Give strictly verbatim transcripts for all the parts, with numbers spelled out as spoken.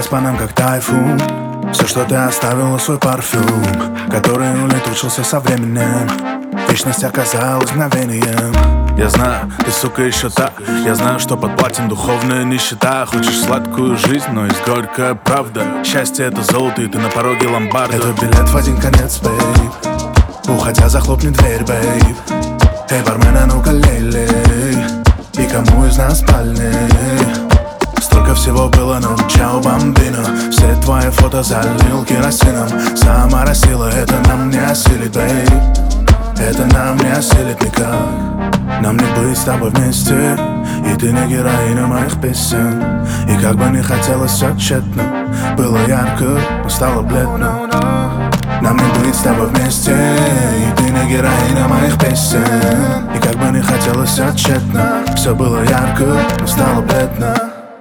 пронеслась по нам как тайфун. Все, что ты оставила, свой парфюм, который улетучился со временем. Вечность оказалась мгновением. Я знаю, ты, сука, еще та. Я знаю, что под платьем духовная нищета. Хочешь сладкую жизнь, но есть горькая правда. Счастье — это золото, и ты на пороге ломбарда. Это билет в один конец, бейб. Уходя, захлопни дверь, бейб. Эй, бармен, а ну-ка лей-лей. И кому из нас спальней? Столько всего было, но чао, бомбино. Все твои фото залил керосином. Сама росила, это нам не осилит, бейб. Это нам не осилит никак. Нам не быть с тобой вместе, и ты не героиня моих песен. И как бы не хотелось, все тщетно. Было ярко, но стало бледно. Нам не быть с тобой вместе, и ты не героиня моих песен. И как бы не хотелось, все тщетно. Все было ярко, но стало бледно.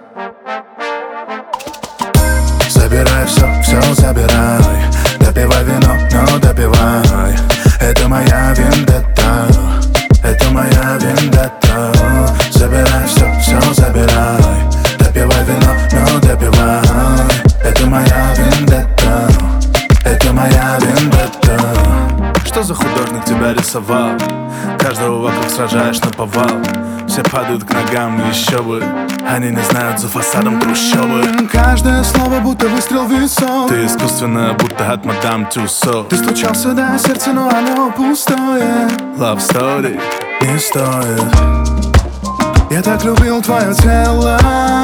Забирай все, все забирай. Допивай вино, но допивай. Это моя вендетта. Это моя вендетта. Забирай все, все забирай. Допивай вино, но допивай. Это моя вендетта. Это моя вендетта. Что за художник тебя рисовал? Каждого вокруг сражаешь наповал. Все падают к ногам, еще бы. Они не знают за фасадом трущобы. Каждое слово будто выстрел в висок. Ты искусственно, будто от мадам Тюссо. Ты стучался до сердца, но оно пустое. Love story не стоит. Я так любил твое тело,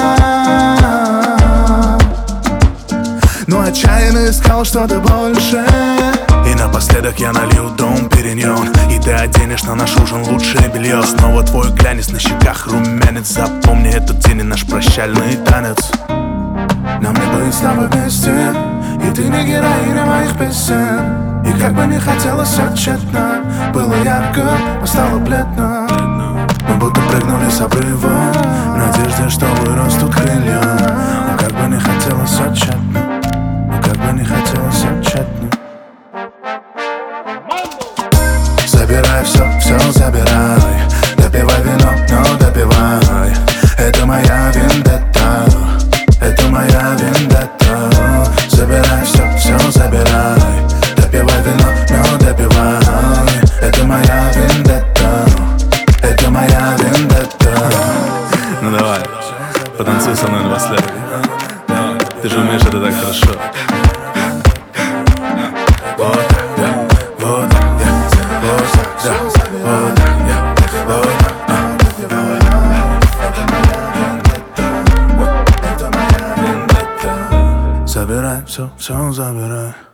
но отчаянно искал что-то больше. И напоследок я налью дом периньон. И ты оденешь на наш ужин лучшее белье. Снова твой глянец на щеках, румянец. Запомни этот день и наш прощальный танец. Нам не быть с тобой вместе, и ты не героиня моих песен. И как бы не хотелось, все тщетно. Было ярко, но стало бледно. Мы будто прыгнули с обрыва в надежде, что вырастут крылья. Но как бы не хотелось, все тщетно. Но как бы не хотелось, все тщетно. Забирай все, все забирай. Допивай вино, но допивай. Это моя вендетта. Это моя вендетта. Забирай все, все забирай. Допивай вино, но допивай. Это моя вендетта. Это моя вендетта. Ну давай, потанцуй со мной напоследок. Ты же умеешь это так хорошо. Вот так, да, вот так, да, вот так, да, вот так, да, вот так, да. Забирай все, все забирай.